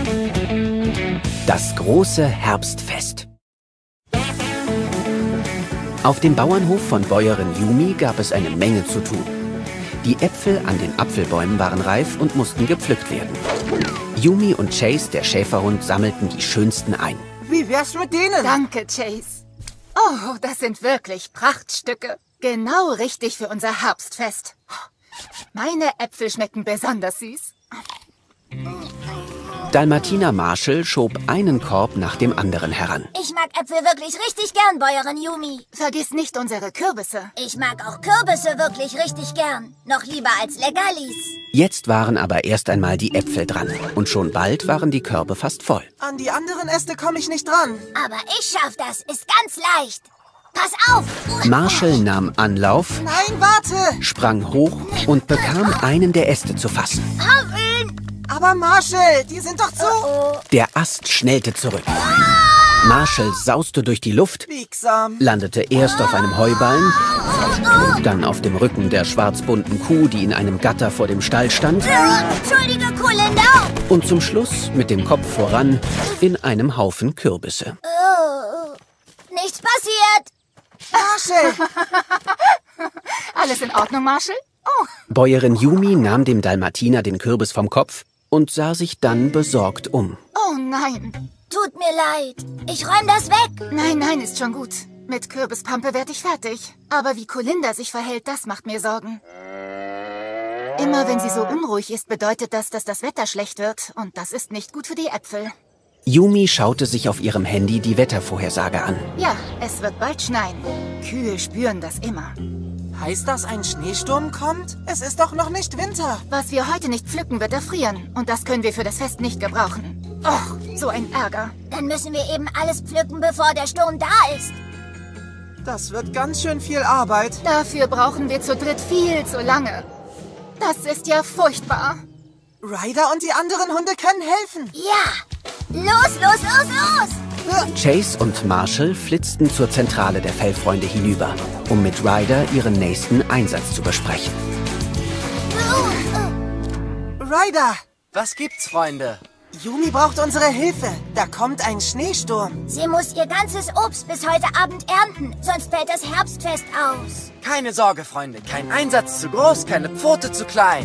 Das große Herbstfest. Auf dem Bauernhof von Bäuerin Yumi gab es eine Menge zu tun. Die Äpfel an den Apfelbäumen waren reif und mussten gepflückt werden. Yumi und Chase, der Schäferhund, sammelten die schönsten ein. Wie wär's mit denen? Danke, Chase. Oh, das sind wirklich Prachtstücke. Genau richtig für unser Herbstfest. Meine Äpfel schmecken besonders süß. Dalmatiner Marshall schob einen Korb nach dem anderen heran. Ich mag Äpfel wirklich richtig gern, Bäuerin Yumi. Vergiss nicht unsere Kürbisse. Ich mag auch Kürbisse wirklich richtig gern. Noch lieber als Leckerlis. Jetzt waren aber erst einmal die Äpfel dran. Und schon bald waren die Körbe fast voll. An die anderen Äste komme ich nicht dran. Aber ich schaff das. Ist ganz leicht. Pass auf! Marshall nahm Anlauf, Nein, warte! sprang hoch und bekam einen der Äste zu fassen. Hau ihn! Aber Marshall, die sind doch zu... Der Ast schnellte zurück. Marshall sauste durch die Luft, Biegsam. landete erst auf einem Heuballen, dann auf dem Rücken der schwarzbunten Kuh, die in einem Gatter vor dem Stall stand, Entschuldige, Kuhländer! und zum Schluss mit dem Kopf voran in einem Haufen Kürbisse. Nichts passiert! Marshall! Alles in Ordnung, Marshall? Oh, Bäuerin Yumi nahm dem Dalmatiner den Kürbis vom Kopf und sah sich dann besorgt um. oh nein. Tut mir leid. Ich räum das weg. Nein, nein, ist schon gut. Mit Kürbispampe werd ich fertig. Aber wie Kolinda sich verhält, das macht mir Sorgen. Immer wenn sie so unruhig ist, bedeutet das, dass das Wetter schlecht wird. Und das ist nicht gut für die Äpfel. Yumi schaute sich auf ihrem Handy die Wettervorhersage an. Ja, es wird bald schneien. Kühe spüren das immer. Heißt das, ein Schneesturm kommt? Es ist doch noch nicht Winter. Was wir heute nicht pflücken, wird erfrieren. Und das können wir für das Fest nicht gebrauchen. Och, so ein Ärger. Dann müssen wir eben alles pflücken, bevor der Sturm da ist. Das wird ganz schön viel Arbeit. Dafür brauchen wir zu dritt viel zu lange. Das ist ja furchtbar. Ryder und die anderen Hunde können helfen. Ja! Los, los, los, los! Chase und Marshall flitzten zur Zentrale der Fellfreunde hinüber, um mit Ryder ihren nächsten Einsatz zu besprechen. Ryder, Was gibt's, Freunde? Yumi braucht unsere Hilfe. Da kommt ein Schneesturm. Sie muss ihr ganzes Obst bis heute Abend ernten, sonst fällt das Herbstfest aus. Keine Sorge, Freunde. Kein Einsatz zu groß, keine Pfote zu klein.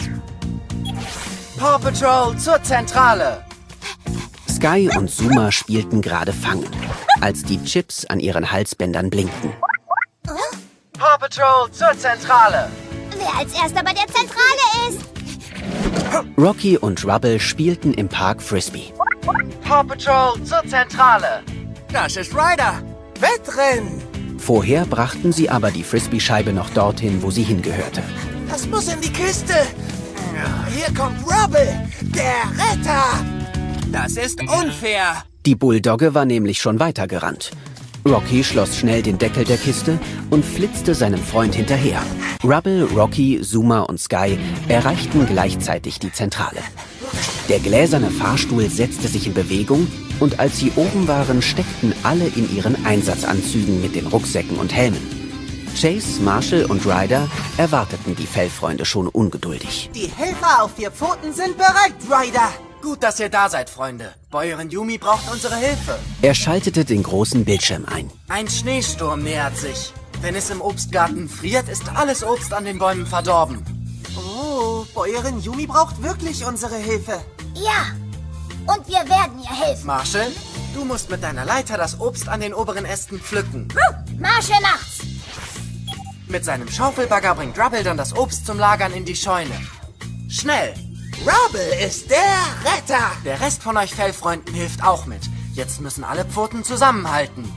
Paw Patrol zur Zentrale. Sky und Zuma spielten gerade Fangen, als die Chips an ihren Halsbändern blinkten. Paw Patrol zur Zentrale. Wer als erster bei der Zentrale ist? Rocky und Rubble spielten im Park Frisbee. Paw Patrol zur Zentrale. Das ist Ryder. Wettrennen. Vorher brachten sie aber die Frisbee-Scheibe noch dorthin, wo sie hingehörte. Das muss in die Kiste. Hier kommt Rubble, der Retter. Das ist unfair. Die Bulldogge war nämlich schon weitergerannt. Rocky schloss schnell den Deckel der Kiste und flitzte seinem Freund hinterher. Rubble, Rocky, Zuma und Sky erreichten gleichzeitig die Zentrale. Der gläserne Fahrstuhl setzte sich in Bewegung und als sie oben waren, steckten alle in ihren Einsatzanzügen mit den Rucksäcken und Helmen. Chase, Marshall und Ryder erwarteten die Fellfreunde schon ungeduldig. Die Helfer auf 4 Pfoten sind bereit, Ryder. Gut, dass ihr da seid, Freunde. Bäuerin Yumi braucht unsere Hilfe. Er schaltete den großen Bildschirm ein. Ein Schneesturm nähert sich. Wenn es im Obstgarten friert, ist alles Obst an den Bäumen verdorben. Oh, Bäuerin Yumi braucht wirklich unsere Hilfe. Ja. Und wir werden ihr helfen. Marshall, du musst mit deiner Leiter das Obst an den oberen Ästen pflücken. Marshall macht's. Mit seinem Schaufelbagger bringt Rubble dann das Obst zum Lagern in die Scheune. Schnell! Rubble ist der Retter. Der Rest von euch Fellfreunden hilft auch mit. Jetzt müssen alle Pfoten zusammenhalten.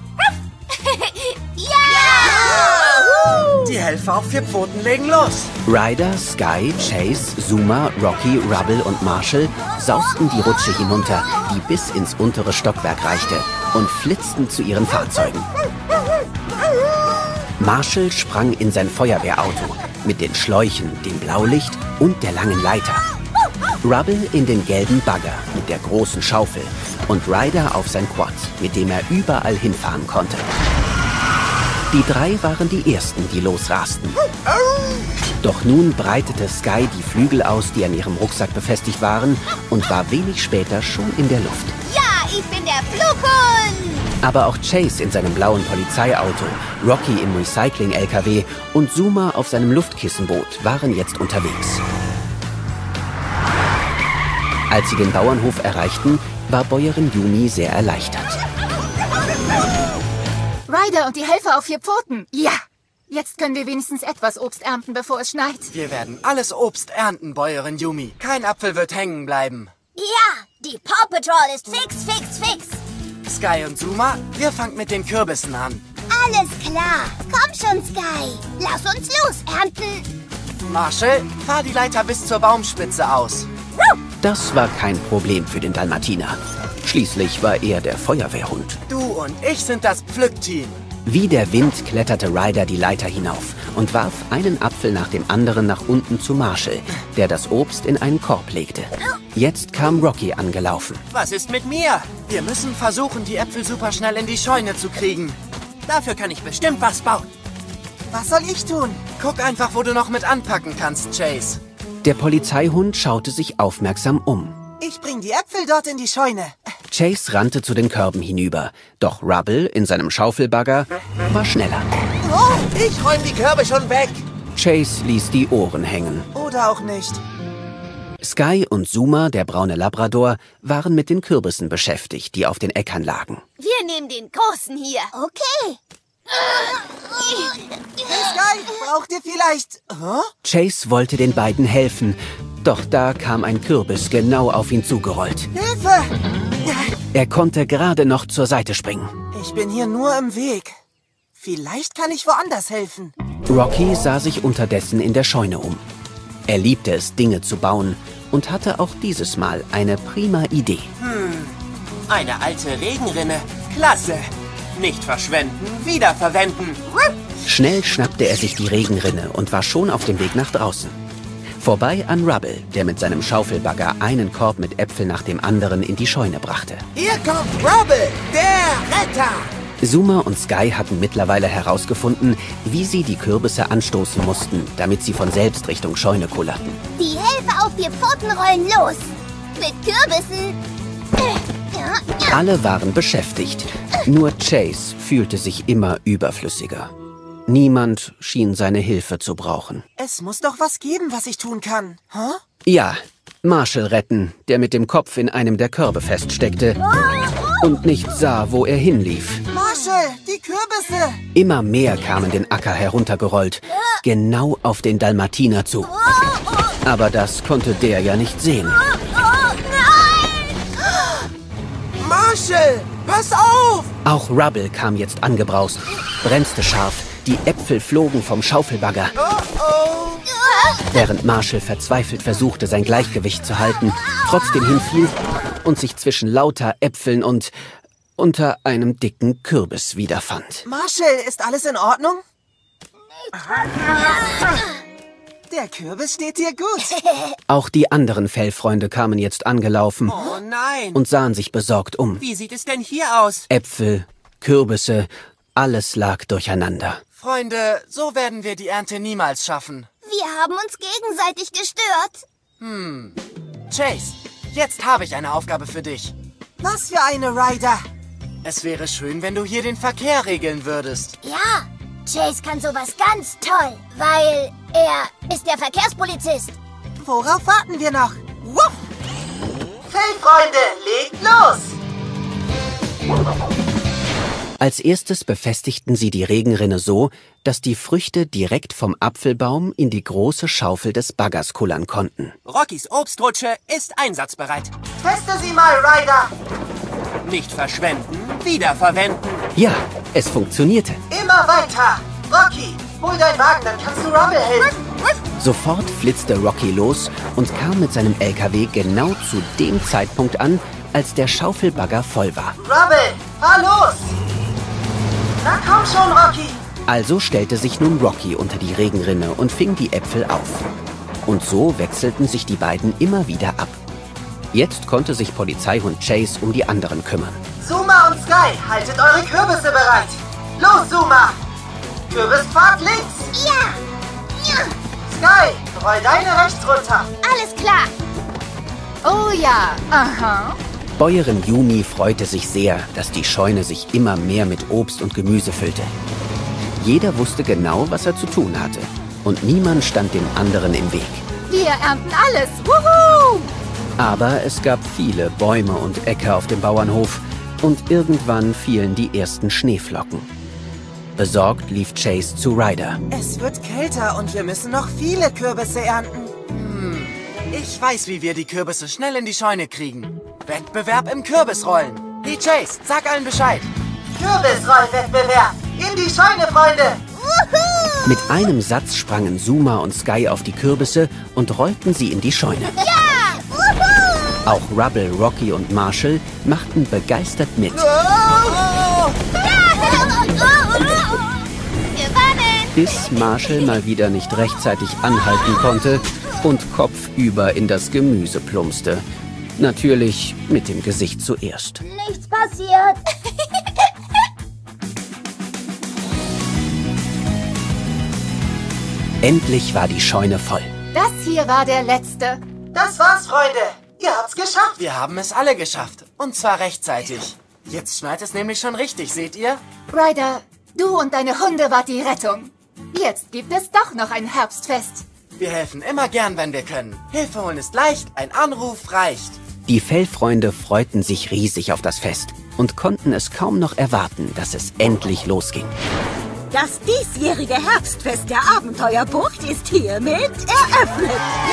Ja! Die Helfer auf 4 Pfoten legen los. Ryder, Sky, Chase, Zuma, Rocky, Rubble und Marshall sausten die Rutsche hinunter, die bis ins untere Stockwerk reichte, und flitzten zu ihren Fahrzeugen. Marshall sprang in sein Feuerwehrauto mit den Schläuchen, dem Blaulicht und der langen Leiter. Rubble in den gelben Bagger mit der großen Schaufel und Ryder auf sein Quad, mit dem er überall hinfahren konnte. Die 3 waren die Ersten, die losrasten. Doch nun breitete Sky die Flügel aus, die an ihrem Rucksack befestigt waren, und war wenig später schon in der Luft. Ja, ich bin der Flughund! Aber auch Chase in seinem blauen Polizeiauto, Rocky im Recycling-LKW und Zuma auf seinem Luftkissenboot waren jetzt unterwegs. Als sie den Bauernhof erreichten, war Bäuerin Yumi sehr erleichtert. Ryder und die Helfer auf 4 Pfoten. Ja! Jetzt können wir wenigstens etwas Obst ernten, bevor es schneit. Wir werden alles Obst ernten, Bäuerin Yumi. Kein Apfel wird hängen bleiben. Ja, die Paw Patrol ist fix, fix, fix. Sky und Zuma, wir fangen mit den Kürbissen an. Alles klar. Komm schon, Sky. Lass uns los ernten. Marshall, fahr die Leiter bis zur Baumspitze aus. Das war kein Problem für den Dalmatiner. Schließlich war er der Feuerwehrhund. Du und ich sind das Pflückteam. Wie der Wind kletterte Ryder die Leiter hinauf und warf einen Apfel nach dem anderen nach unten zu Marshall, der das Obst in einen Korb legte. Jetzt kam Rocky angelaufen. Was ist mit mir? Wir müssen versuchen, die Äpfel super schnell in die Scheune zu kriegen. Dafür kann ich bestimmt was bauen. Was soll ich tun? Guck einfach, wo du noch mit anpacken kannst, Chase. Der Polizeihund schaute sich aufmerksam um. Ich bring die Äpfel dort in die Scheune. Chase rannte zu den Körben hinüber, doch Rubble in seinem Schaufelbagger war schneller. Oh, ich räum die Körbe schon weg. Chase ließ die Ohren hängen. Oder auch nicht. Sky und Zuma, der braune Labrador, waren mit den Kürbissen beschäftigt, die auf den Äckern lagen. Wir nehmen den großen hier. Okay. Hey Sky, braucht ihr vielleicht... Huh? Chase wollte den beiden helfen, doch da kam ein Kürbis genau auf ihn zugerollt. Hilfe! Er konnte gerade noch zur Seite springen. Ich bin hier nur im Weg. Vielleicht kann ich woanders helfen. Rocky sah sich unterdessen in der Scheune um. Er liebte es, Dinge zu bauen und hatte auch dieses Mal eine prima Idee. Eine alte Regenrinne. Klasse. Nicht verschwenden, wiederverwenden. Schnell schnappte er sich die Regenrinne und war schon auf dem Weg nach draußen. Vorbei an Rubble, der mit seinem Schaufelbagger einen Korb mit Äpfeln nach dem anderen in die Scheune brachte. Hier kommt Rubble, der Retter. Zuma und Sky hatten mittlerweile herausgefunden, wie sie die Kürbisse anstoßen mussten, damit sie von selbst Richtung Scheune kullerten. Die Helfer auf 4 Pfoten rollen los. Mit Kürbissen. Alle waren beschäftigt, nur Chase fühlte sich immer überflüssiger. Niemand schien seine Hilfe zu brauchen. Es muss doch was geben, was ich tun kann. Huh? Ja, Marshall retten, der mit dem Kopf in einem der Körbe feststeckte und nicht sah, wo er hinlief. Marshall, die Kürbisse. Immer mehr kamen den Acker heruntergerollt, genau auf den Dalmatiner zu. Aber das konnte der ja nicht sehen. Marshall, pass auf! Auch Rubble kam jetzt angebraust, bremste scharf, die Äpfel flogen vom Schaufelbagger. Oh. Während Marshall verzweifelt versuchte, sein Gleichgewicht zu halten, trotzdem hinfiel und sich zwischen lauter Äpfeln und unter einem dicken Kürbis wiederfand. Marshall, ist alles in Ordnung? Der Kürbis steht dir gut. Auch die anderen Fellfreunde kamen jetzt angelaufen Oh nein. und sahen sich besorgt um. Wie sieht es denn hier aus? Äpfel, Kürbisse, alles lag durcheinander. Freunde, so werden wir die Ernte niemals schaffen. Wir haben uns gegenseitig gestört. Chase, jetzt habe ich eine Aufgabe für dich. Was für eine, Ryder. Es wäre schön, wenn du hier den Verkehr regeln würdest. Ja, Chase kann sowas ganz toll, weil er ist der Verkehrspolizist. Worauf warten wir noch? Wupp! Fellfreunde, legt los! Als erstes befestigten sie die Regenrinne so, dass die Früchte direkt vom Apfelbaum in die große Schaufel des Baggers kullern konnten. Rockys Obstrutsche ist einsatzbereit. Teste sie mal, Ryder. Nicht verschwenden, wiederverwenden. Ja, es funktionierte. Immer weiter. Rocky, hol deinen Wagen, dann kannst du Rubble helfen. Sofort flitzte Rocky los und kam mit seinem LKW genau zu dem Zeitpunkt an, als der Schaufelbagger voll war. Rubble, fahr los! Na komm schon, Rocky! Also stellte sich nun Rocky unter die Regenrinne und fing die Äpfel auf. Und so wechselten sich die beiden immer wieder ab. Jetzt konnte sich Polizeihund Chase um die anderen kümmern. Zuma und Sky, haltet eure Kürbisse bereit. Los, Zuma! Kürbispfad links! Ja! Sky, roll deine rechts runter. Alles klar. Oh ja, aha. Bäuerin Yumi freute sich sehr, dass die Scheune sich immer mehr mit Obst und Gemüse füllte. Jeder wusste genau, was er zu tun hatte. Und niemand stand dem anderen im Weg. Wir ernten alles. Wuhu! Aber es gab viele Bäume und Äcker auf dem Bauernhof und irgendwann fielen die ersten Schneeflocken. Besorgt lief Chase zu Ryder. Es wird kälter und wir müssen noch viele Kürbisse ernten. Ich weiß, wie wir die Kürbisse schnell in die Scheune kriegen. Wettbewerb im Kürbisrollen. Hey Chase, sag allen Bescheid. Kürbisrollwettbewerb. In die Scheune, Freunde. Mit einem Satz sprangen Zuma und Sky auf die Kürbisse und rollten sie in die Scheune. Ja! Wuhu! Auch Rubble, Rocky und Marshall machten begeistert mit. Gewonnen! Bis Marshall mal wieder nicht rechtzeitig anhalten konnte und kopfüber in das Gemüse plumpste. Natürlich mit dem Gesicht zuerst. Nichts passiert. Endlich war die Scheune voll. Das hier war der letzte. Das war's, Freunde. Ihr habt's geschafft. Wir haben es alle geschafft. Und zwar rechtzeitig. Jetzt schneit es nämlich schon richtig, seht ihr? Ryder, du und deine Hunde wart die Rettung. Jetzt gibt es doch noch ein Herbstfest. Wir helfen immer gern, wenn wir können. Hilfe holen ist leicht, ein Anruf reicht. Die Fellfreunde freuten sich riesig auf das Fest und konnten es kaum noch erwarten, dass es endlich losging. Das diesjährige Herbstfest der Abenteuerbucht ist hiermit eröffnet.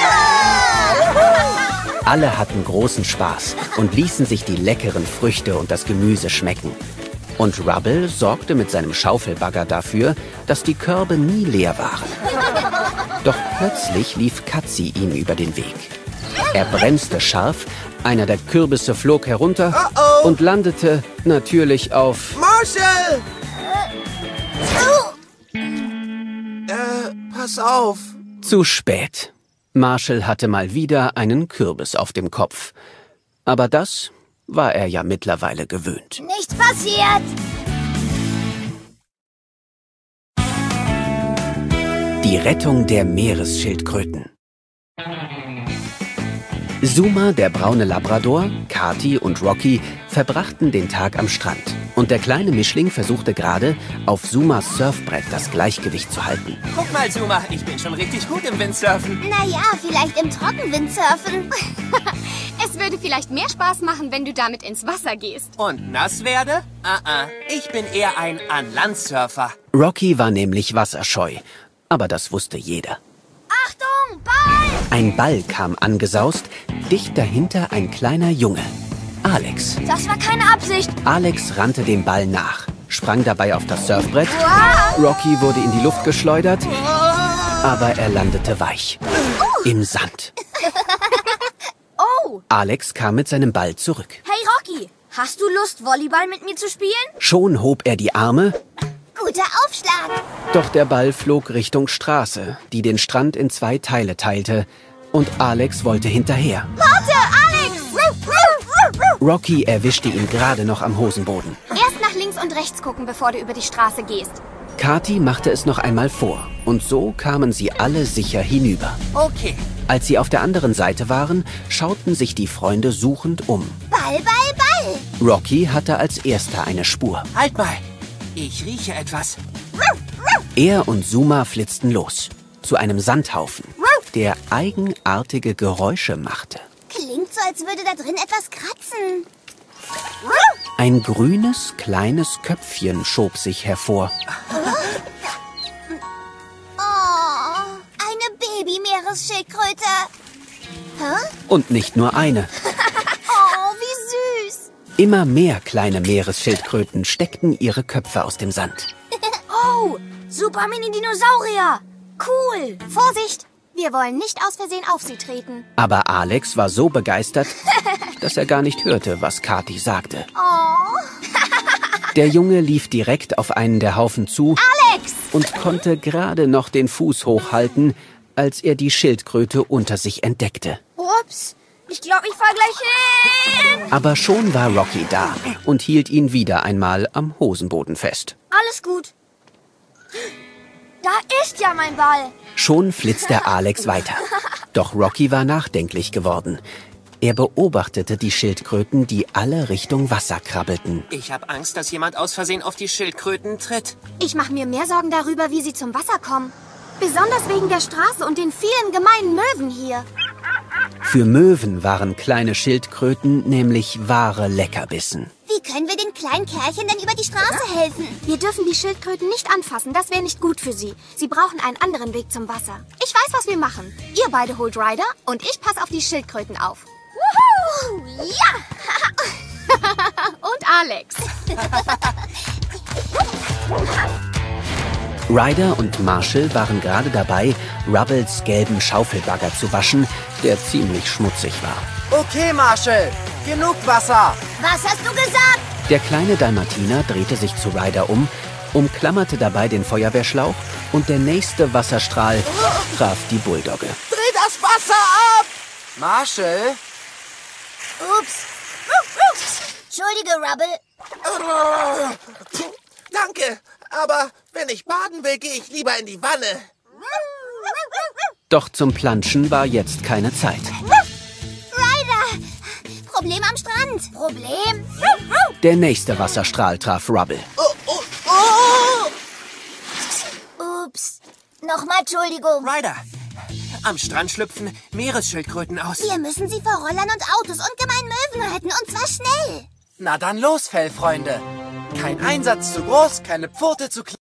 Alle hatten großen Spaß und ließen sich die leckeren Früchte und das Gemüse schmecken. Und Rubble sorgte mit seinem Schaufelbagger dafür, dass die Körbe nie leer waren. Doch plötzlich lief Katzi ihm über den Weg. Er bremste scharf, einer der Kürbisse flog herunter und landete natürlich auf... Marshall! Pass auf. Zu spät. Marshall hatte mal wieder einen Kürbis auf dem Kopf. Aber das war er ja mittlerweile gewöhnt. Nichts passiert. Die Rettung der Meeresschildkröten. Zuma, der braune Labrador, Kati und Rocky verbrachten den Tag am Strand. Und der kleine Mischling versuchte gerade, auf Zumas Surfbrett das Gleichgewicht zu halten. Guck mal, Zuma, ich bin schon richtig gut im Windsurfen. Naja, vielleicht im Trockenwindsurfen. Es würde vielleicht mehr Spaß machen, wenn du damit ins Wasser gehst. Und nass werde? Ich bin eher ein An-Land-Surfer. Rocky war nämlich wasserscheu, aber das wusste jeder. Achtung, Ball! Ein Ball kam angesaust, dicht dahinter ein kleiner Junge. Alex. Das war keine Absicht. Alex rannte dem Ball nach, sprang dabei auf das Surfbrett. Rocky wurde in die Luft geschleudert, aber er landete weich. Im Sand. Oh! Alex kam mit seinem Ball zurück. Hey Rocky, hast du Lust, Volleyball mit mir zu spielen? Schon hob er die Arme, Guter Aufschlag. doch der Ball flog Richtung Straße, die den Strand in 2 Teile teilte, und Alex wollte hinterher. Warte, Alex! Rocky erwischte ihn gerade noch am Hosenboden. Erst nach links und rechts gucken, bevor du über die Straße gehst. Kati machte es noch einmal vor, und so kamen sie alle sicher hinüber. Okay. Als sie auf der anderen Seite waren, schauten sich die Freunde suchend um. Ball, Ball, Ball! Rocky hatte als erster eine Spur. Halt mal. Ich rieche etwas. Er und Zuma flitzten los, zu einem Sandhaufen, der eigenartige Geräusche machte. Klingt so, als würde da drin etwas kratzen. Ein grünes, kleines Köpfchen schob sich hervor. Oh, eine Baby-Meeresschildkröte. Hä? Und nicht nur eine. Oh, wie süß. Immer mehr kleine Meeresschildkröten steckten ihre Köpfe aus dem Sand. Oh, Super Mini-Dinosaurier. Cool. Vorsicht, wir wollen nicht aus Versehen auf sie treten. Aber Alex war so begeistert, dass er gar nicht hörte, was Kati sagte. Oh, Der Junge lief direkt auf einen der Haufen zu Alex! und konnte gerade noch den Fuß hochhalten, als er die Schildkröte unter sich entdeckte. Ups, ich glaube, ich fall gleich hin. Aber schon war Rocky da und hielt ihn wieder einmal am Hosenboden fest. Alles gut. Da ist ja mein Ball. Schon flitzte Alex weiter. Doch Rocky war nachdenklich geworden. Er beobachtete die Schildkröten, die alle Richtung Wasser krabbelten. Ich habe Angst, dass jemand aus Versehen auf die Schildkröten tritt. Ich mache mir mehr Sorgen darüber, wie sie zum Wasser kommen. Besonders wegen der Straße und den vielen gemeinen Möwen hier. Für Möwen waren kleine Schildkröten nämlich wahre Leckerbissen. Wie können wir den kleinen Kerlchen denn über die Straße helfen? Wir dürfen die Schildkröten nicht anfassen, das wäre nicht gut für sie. Sie brauchen einen anderen Weg zum Wasser. Ich weiß, was wir machen. Ihr beide holt Ryder und ich passe auf die Schildkröten auf. Wuhu! Ja! Und Alex. Ryder und Marshall waren gerade dabei, Rubbles gelben Schaufelbagger zu waschen, der ziemlich schmutzig war. Okay, Marshall. Genug Wasser. Was hast du gesagt? Der kleine Dalmatiner drehte sich zu Ryder umklammerte dabei den Feuerwehrschlauch und der nächste Wasserstrahl traf die Bulldogge. Dreh das Wasser ab! Marshall? Ups. Entschuldige, Rubble. Danke, aber wenn ich baden will, gehe ich lieber in die Wanne. Doch zum Planschen war jetzt keine Zeit. Ryder! Problem am Strand. Problem? Der nächste Wasserstrahl traf Rubble. Ups. Nochmal Entschuldigung. Ryder. Am Strand schlüpfen Meeresschildkröten aus. Wir müssen sie vor Rollern und Autos und gemeinen Möwen retten, und zwar schnell. Na dann los, Fellfreunde. Kein Einsatz zu groß, keine Pfote zu klein.